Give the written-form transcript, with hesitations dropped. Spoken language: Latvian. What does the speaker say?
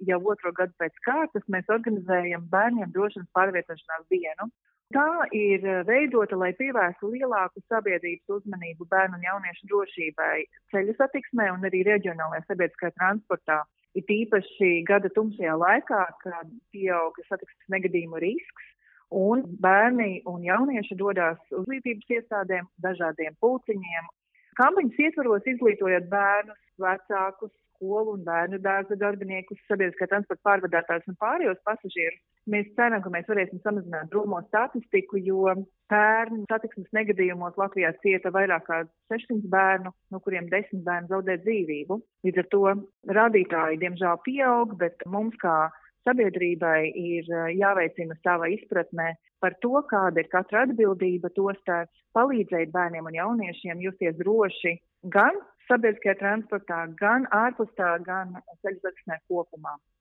jau otro gadu pēc kārtas mēs organizējam bērniem drošības pārvietošanās dienu. Tā ir veidota, lai pievērstu lielāku sabiedrības uzmanību bērnu un jauniešu drošībai ceļu satiksmē un arī reģionālajā sabiedriskajā transportā. It īpaši gada tumšajā laikā, kad pieauga satiksmes negadījumu risks, un bērni un jaunieši dodās uz izglītības iestādēm, dažādiem pulciņiem. Kampaņas ietvaros izglītojot bērnus, vecākus, skolu un bērnu dārza darbiniekus, sabiedriskā transporta pārvadātājus un pārējos pasažierus. Mēs ceram, ka mēs varēsim samazināt drūmo statistiku, jo pērn satiksmes negadījumos Latvijā cieta vairāk kā 600 bērnu, no kuriem 10 bērnu zaudē dzīvību. Līdz ar to rādītāji diemžēl pieaug, bet mums kā sabiedrībai ir jāveicina sava izpratnē par to, kāda ir katra atbildība, tostarp palīdzēt bērniem un jauniešiem justies droši gan sabiedriskajā transportā, gan ārpus tā, gan ceļu satiksmē kopumā.